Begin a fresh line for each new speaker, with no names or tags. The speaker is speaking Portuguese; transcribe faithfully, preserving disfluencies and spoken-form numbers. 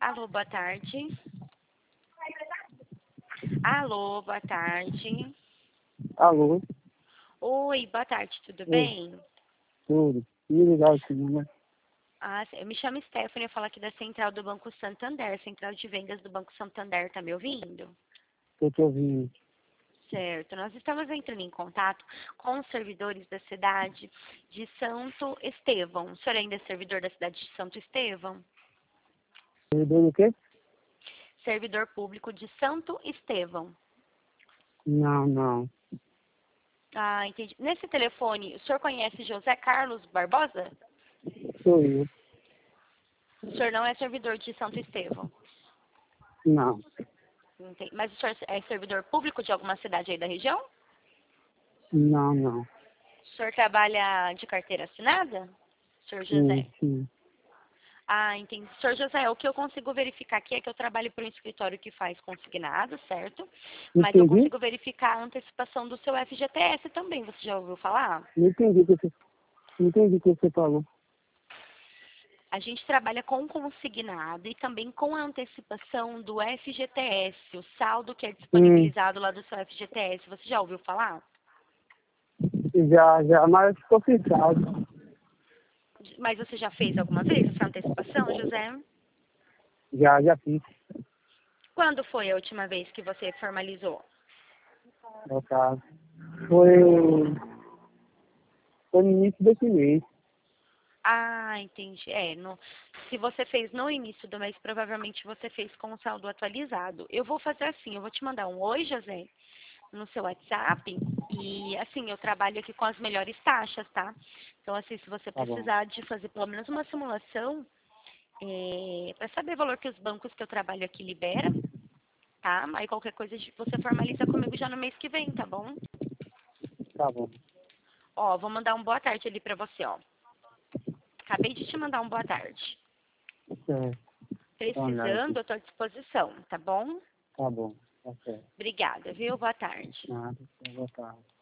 Alô, boa tarde. Alô, boa tarde.
Alô?
Oi, boa tarde, tudo
Oi,
bem?
tudo. Me ligar esse número.
Ah, eu me chamo Stephanie, eu falo aqui da Central do Banco Santander, Central de Vendas do Banco Santander, tá me ouvindo?
Eu tô ouvindo.
Certo, nós estamos entrando em contato com os servidores da cidade de Santo Estevão. O senhor ainda é servidor da cidade de Santo Estevão?
Servidor do quê?
Servidor público de Santo Estevão.
Não, não.
Ah, entendi. Nesse telefone, o senhor conhece José Carlos Barbosa?
Sou eu.
O senhor não é servidor de Santo Estevão.
Não.
Entendi. Mas o senhor é servidor público de alguma cidade aí da região?
Não, não.
O senhor trabalha de carteira assinada? Senhor
Sim,
José?
sim.
Ah, entendi. Senhor José, o que eu consigo verificar aqui é que eu trabalho para um escritório que faz consignado, certo? Mas eu
Entendi?
consigo verificar a antecipação do seu F G T S também. Você já ouviu falar?
Não entendi o que você, não entendi o que você falou.
A gente trabalha com consignado e também com a antecipação do F G T S, o saldo que é
Hum,
disponibilizado lá do seu F G T S. Você já ouviu falar?
já, já, mas estou fechado.
Mas você já fez alguma vez essa antecipação, José?
Já, já fiz.
Quando foi a última vez que você formalizou?
No caso. Foi, foi no início desse mês.
Ah, entendi. É, no, se você fez no início do mês, provavelmente você fez com o saldo atualizado. Eu vou fazer assim, eu vou te mandar um oi, José, no seu WhatsApp. E assim, eu trabalho aqui com as melhores taxas, tá? Então, assim, se você
Tá bom.
precisar de fazer pelo menos uma simulação, é, para saber o valor que os bancos que eu trabalho aqui libera, tá? Aí qualquer coisa você formaliza comigo já no mês que vem, tá bom?
Tá bom.
Ó, vou mandar um boa tarde ali pra você, ó. Acabei de te mandar um boa tarde.
Certo. Tá olhando
Precisando,
aqui.
eu tô à disposição, tá bom?
Tá bom. Tá certo.
Obrigada, viu? Boa tarde.
Nada. Boa tarde.